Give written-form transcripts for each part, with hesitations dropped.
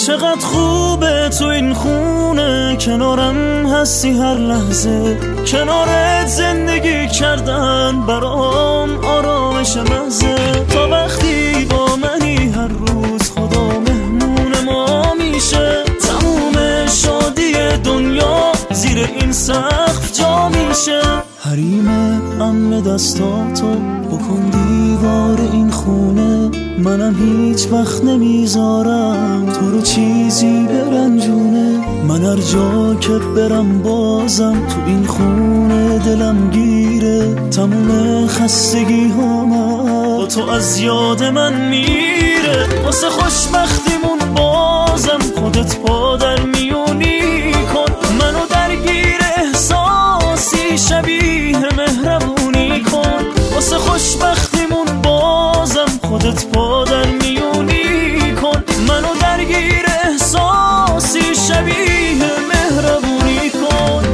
چقدر خوبه تو این خونه، کنارم هستی هر لحظه، کنارت زندگی کردن برام آرامش محضه. تا وقتی با منی هر روز خدا مهمون ما میشه، تموم شادی دنیا زیر این سقف جا میشه. حریم عمه دستاتو بکن دیوار این خونه، منم هیچ وقت نمیذارم تو رو چیزی برنجونه. من هر جا که برم بازم تو این خونه دلم گیره، تموم خستگی ها با تو از یاد من میره. واسه خوشبختیمون بازم خودت پا در میونی کن، منو درگیر احساسی شبیه مهربونی کن. واسه خوشبختیمون بازم خودت پا در میونی کن، منو درگیر احساسی شبیه مهربونی کن.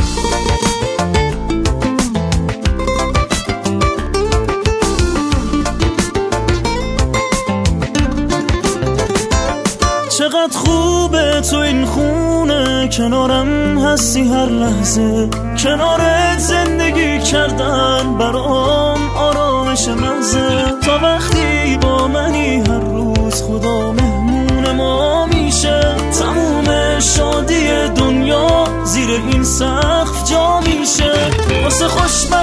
چقدر خوبه تو این خونه، کنارم هستی هر لحظه، کنارت زندگی کردن برام آرامش محضه. تا وقتی با منی هر روز خدا مهمون ما میشه، تموم شادی دنیا زیر این سقف جا میشه. واسه خوشبختیمون